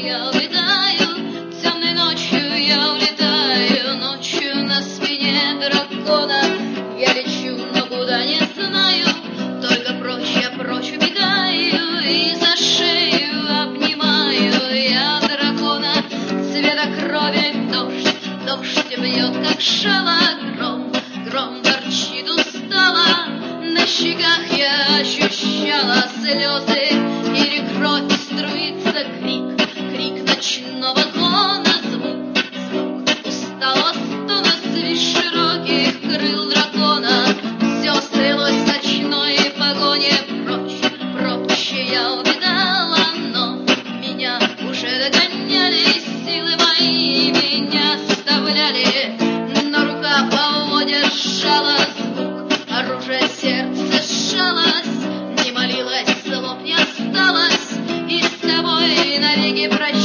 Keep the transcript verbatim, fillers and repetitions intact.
я улетаю, темной ночью я улетаю, ночью на спине дракона. Я лечу, но куда не знаю, только прочь я прочь убегаю, и за шею обнимаю я дракона цвета крови. Дождь, дождь бьет, как шало, гром, гром торчит устало. На щеках я ощущала слезы, или кровь струится, крик, крик ночного гона, звук, звук усталого стона свись широких крыл дракона. Все стрелось в ночной погоне, прочь, прочь я увидала, но меня уже догоняли, силы мои меня оставляли, но рука по воде сжала, звук оружия, сердце сжалось, не молилась, слов не осталось, и с тобой навеки прощалась.